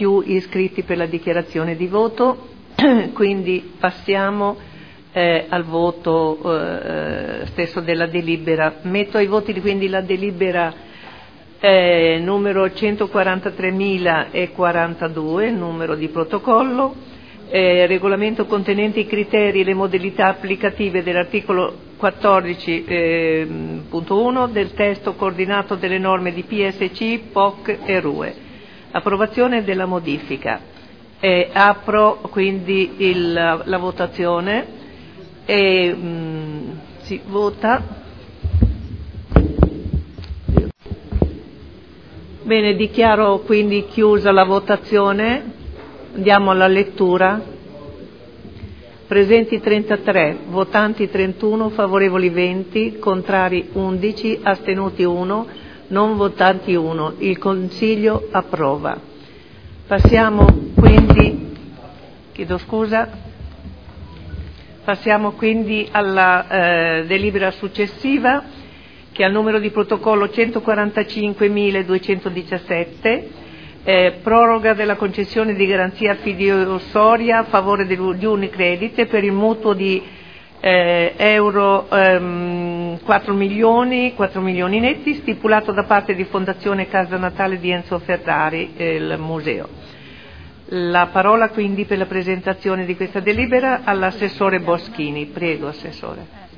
più iscritti per la dichiarazione di voto, quindi passiamo al voto stesso della delibera. Metto ai voti quindi la delibera numero 143.042, numero di protocollo, regolamento contenente i criteri e le modalità applicative dell'articolo 14.1 del testo coordinato delle norme di PSC, POC e RUE. Approvazione della modifica. Apro quindi la votazione e si vota. Bene, dichiaro quindi chiusa la votazione. Andiamo alla lettura. Presenti 33, votanti 31, favorevoli 20, contrari 11, astenuti 1, non votanti 1. Il Consiglio approva. Passiamo quindi alla delibera successiva, che ha il numero di protocollo 145.217, proroga della concessione di garanzia fideiussoria a favore di Unicredit per il mutuo di euro 4 milioni netti, stipulato da parte di Fondazione Casa Natale di Enzo Ferrari, il museo. La parola quindi per la presentazione di questa delibera all'assessore Boschini. Prego, Assessore.